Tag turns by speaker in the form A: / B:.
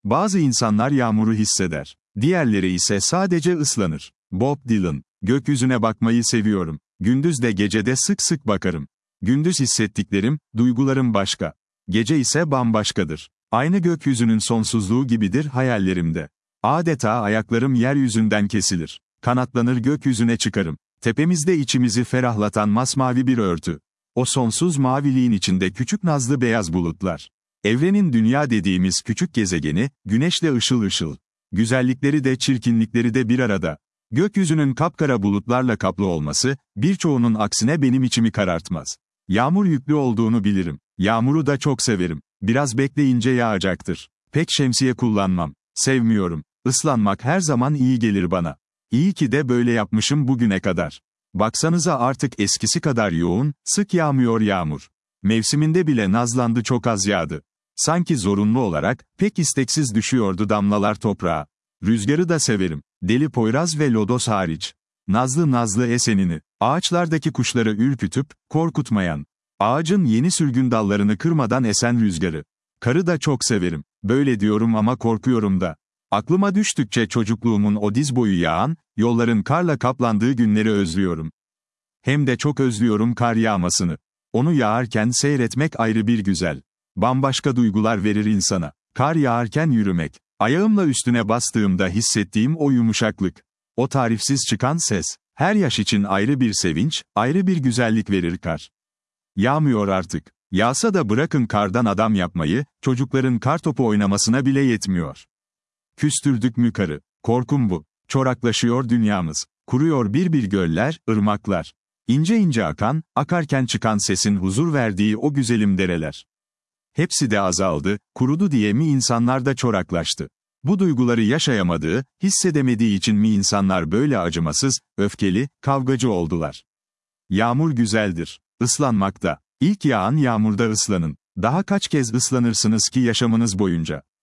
A: Bazı insanlar yağmuru hisseder. Diğerleri ise sadece ıslanır. Bob Dylan. Gökyüzüne bakmayı seviyorum. Gündüz de gece de sık sık bakarım. Gündüz hissettiklerim, duygularım başka. Gece ise bambaşkadır. Aynı gökyüzünün sonsuzluğu gibidir hayallerimde. Adeta ayaklarım yeryüzünden kesilir. Kanatlanır gökyüzüne çıkarım. Tepemizde içimizi ferahlatan masmavi bir örtü. O sonsuz maviliğin içinde küçük nazlı beyaz bulutlar. Evrenin dünya dediğimiz küçük gezegeni, güneşle ışıl ışıl. Güzellikleri de çirkinlikleri de bir arada. Gökyüzünün kapkara bulutlarla kaplı olması, birçoğunun aksine benim içimi karartmaz. Yağmur yüklü olduğunu bilirim. Yağmuru da çok severim. Biraz bekleyince yağacaktır. Pek şemsiye kullanmam. Sevmiyorum. Islanmak her zaman iyi gelir bana. İyi ki de böyle yapmışım bugüne kadar. Baksanıza artık eskisi kadar yoğun, sık yağmıyor yağmur. Mevsiminde bile nazlandı, çok az yağdı. Sanki zorunlu olarak, pek isteksiz düşüyordu damlalar toprağa. Rüzgarı da severim. Deli Poyraz ve lodos hariç. Nazlı nazlı esenini, ağaçlardaki kuşları ürkütüp, korkutmayan. Ağacın yeni sürgün dallarını kırmadan esen rüzgarı. Karı da çok severim. Böyle diyorum ama korkuyorum da. Aklıma düştükçe çocukluğumun o diz boyu yağan, yolların karla kaplandığı günleri özlüyorum. Hem de çok özlüyorum kar yağmasını. Onu yağarken seyretmek ayrı bir güzel. Bambaşka duygular verir insana. Kar yağarken yürümek. Ayağımla üstüne bastığımda hissettiğim o yumuşaklık. O tarifsiz çıkan ses. Her yaş için ayrı bir sevinç, ayrı bir güzellik verir kar. Yağmıyor artık. Yağsa da bırakın kardan adam yapmayı, çocukların kartopu oynamasına bile yetmiyor. Küstürdük mü karı? Korkum bu. Çoraklaşıyor dünyamız. Kuruyor bir bir göller, ırmaklar. İnce ince akan, akarken çıkan sesin huzur verdiği o güzelim dereler. Hepsi de azaldı, kurudu diye mi insanlar da çoraklaştı? Bu duyguları yaşayamadığı, hissedemediği için mi insanlar böyle acımasız, öfkeli, kavgacı oldular? Yağmur güzeldir. Islanmakta. İlk yağan yağmurda ıslanın. Daha kaç kez ıslanırsınız ki yaşamınız boyunca?